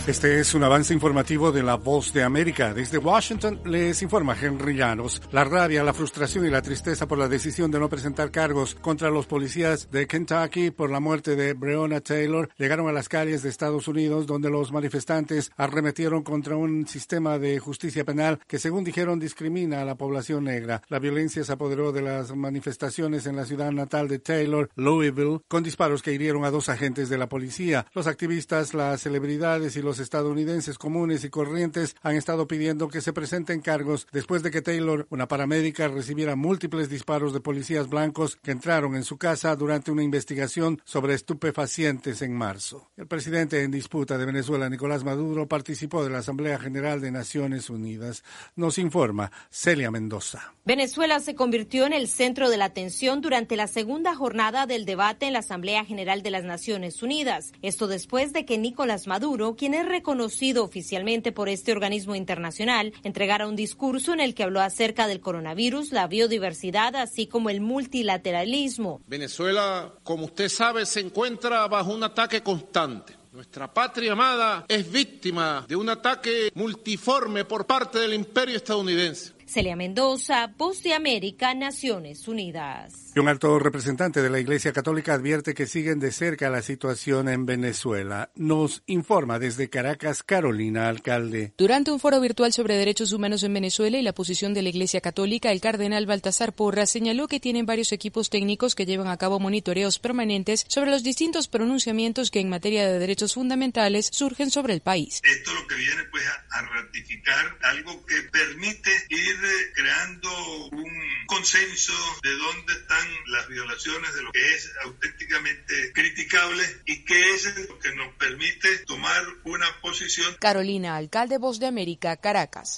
Este es un avance informativo de La Voz de América. Desde Washington les informa Henry Llanos. La rabia, la frustración y la tristeza por la decisión de no presentar cargos contra los policías de Kentucky por la muerte de Breonna Taylor llegaron a las calles de Estados Unidos, donde los manifestantes arremetieron contra un sistema de justicia penal que, según dijeron, discrimina a la población negra. La violencia se apoderó de las manifestaciones en la ciudad natal de Taylor, Louisville, con disparos que hirieron a 2 agentes de la policía. Los activistas, las celebridades y los estadounidenses comunes y corrientes han estado pidiendo que se presenten cargos después de que Taylor, una paramédica, recibiera múltiples disparos de policías blancos que entraron en su casa durante una investigación sobre estupefacientes en marzo. El presidente en disputa de Venezuela, Nicolás Maduro, participó de la Asamblea General de Naciones Unidas. Nos informa Celia Mendoza. Venezuela se convirtió en el centro de la atención durante la segunda jornada del debate en la Asamblea General de las Naciones Unidas. Esto después de que Nicolás Maduro, quien es reconocido oficialmente por este organismo internacional, entregara un discurso en el que habló acerca del coronavirus, la biodiversidad, así como el multilateralismo. Venezuela, como usted sabe, se encuentra bajo un ataque constante. Nuestra patria amada es víctima de un ataque multiforme por parte del imperio estadounidense. Celia Mendoza, Voz de América, Naciones Unidas. Y un alto representante de la Iglesia Católica advierte que siguen de cerca la situación en Venezuela. Nos informa desde Caracas, Carolina Alcalde. Durante un foro virtual sobre derechos humanos en Venezuela y la posición de la Iglesia Católica, el cardenal Baltasar Porras señaló que tienen varios equipos técnicos que llevan a cabo monitoreos permanentes sobre los distintos pronunciamientos que en materia de derechos fundamentales surgen sobre el país. Esto lo que viene pues a ratificar algo que permite ir creando un consenso de dónde están las violaciones de lo que es auténticamente criticable y que es lo que nos permite tomar una posición. Carolina Alcalde, Voz de América, Caracas.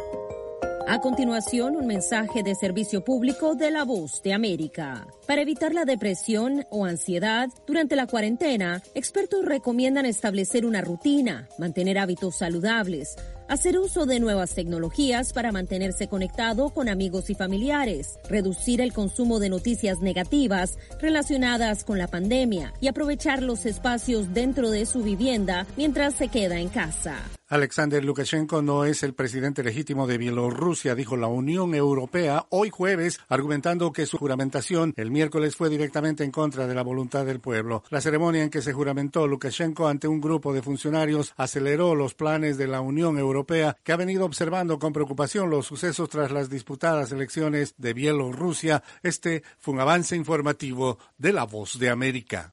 A continuación, un mensaje de servicio público de La Voz de América. Para evitar la depresión o ansiedad durante la cuarentena, expertos recomiendan establecer una rutina, mantener hábitos saludables, hacer uso de nuevas tecnologías para mantenerse conectado con amigos y familiares, reducir el consumo de noticias negativas relacionadas con la pandemia y aprovechar los espacios dentro de su vivienda mientras se queda en casa. Alexander Lukashenko no es el presidente legítimo de Bielorrusia, dijo la Unión Europea hoy jueves, argumentando que su juramentación el miércoles fue directamente en contra de la voluntad del pueblo. La ceremonia en que se juramentó Lukashenko ante un grupo de funcionarios aceleró los planes de la Unión Europea, que ha venido observando con preocupación los sucesos tras las disputadas elecciones de Bielorrusia. Este fue un avance informativo de La Voz de América.